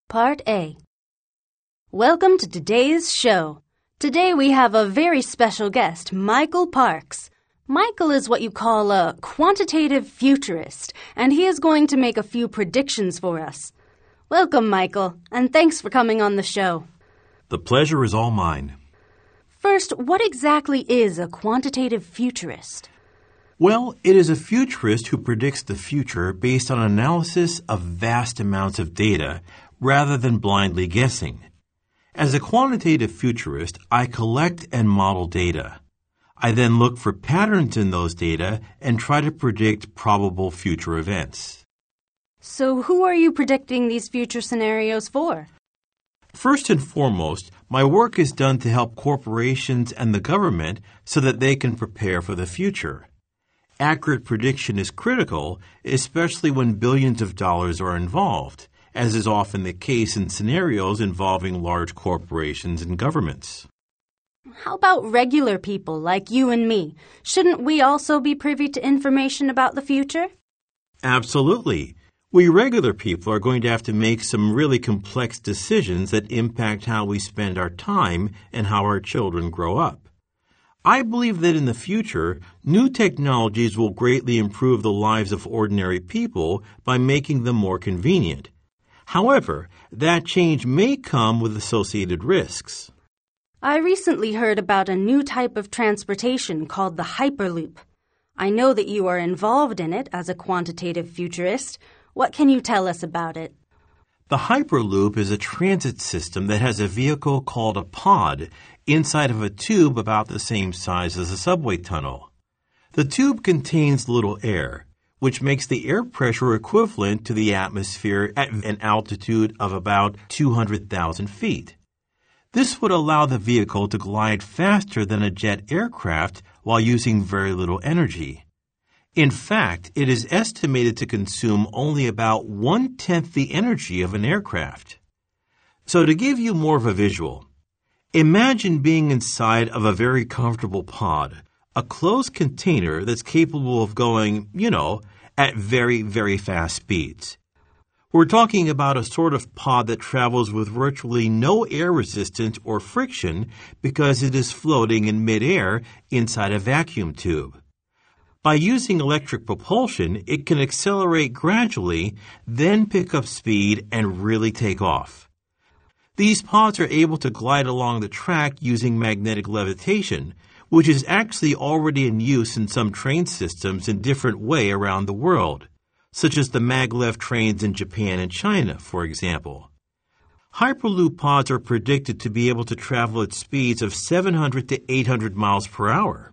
Part A. Welcome to today's show. Today we have a very special guest, Michael Parks. Michael is what you call a quantitative futurist, and he is going to make a few predictions for us. Welcome, Michael, and thanks for coming on the show. The pleasure is all mine. First, what exactly is a quantitative futurist? Well, it is a futurist who predicts the future based on analysis of vast amounts of data rather than blindly guessing. As a quantitative futurist, I collect and model data. I then look for patterns in those data and try to predict probable future events. So who are you predicting these future scenarios for? First and foremost, my work is done to help corporations and the government so that they can prepare for the future. Accurate prediction is critical, especially when billions of dollars are involved, as is often the case in scenarios involving large corporations and governments. How about regular people like you and me? Shouldn't we also be privy to information about the future? Absolutely. We regular people are going to have to make some really complex decisions that impact how we spend our time and how our children grow up. I believe that in the future, new technologies will greatly improve the lives of ordinary people by making them more convenient. However, that change may come with associated risks. I recently heard about a new type of transportation called the Hyperloop. I know that you are involved in it as a quantitative futurist. What can you tell us about it? The Hyperloop is a transit system that has a vehicle called a pod inside of a tube about the same size as a subway tunnel. The tube contains little air, which makes the air pressure equivalent to the atmosphere at an altitude of about 200,000 feet. This would allow the vehicle to glide faster than a jet aircraft while using very little energy. In fact, it is estimated to consume only about 1/10 the energy of an aircraft. So to give you more of a visual, imagine being inside of a very comfortable pod, a closed container that's capable of going, at very, very fast speeds. We're talking about a sort of pod that travels with virtually no air resistance or friction because it is floating in midair inside a vacuum tube. By using electric propulsion, it can accelerate gradually, then pick up speed and really take off. These pods are able to glide along the track using magnetic levitation, which is actually already in use in some train systems in different ways around the world, such as the maglev trains in Japan and China, for example. Hyperloop pods are predicted to be able to travel at speeds of 700 to 800 miles per hour.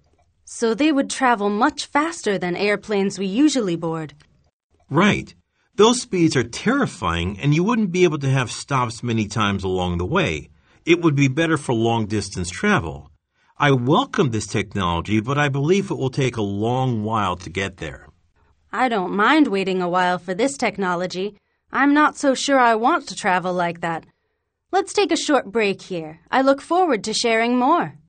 So they would travel much faster than airplanes we usually board. Right. Those speeds are terrifying, and you wouldn't be able to have stops many times along the way. It would be better for long-distance travel. I welcome this technology, but I believe it will take a long while to get there. I don't mind waiting a while for this technology. I'm not so sure I want to travel like that. Let's take a short break here. I look forward to sharing more.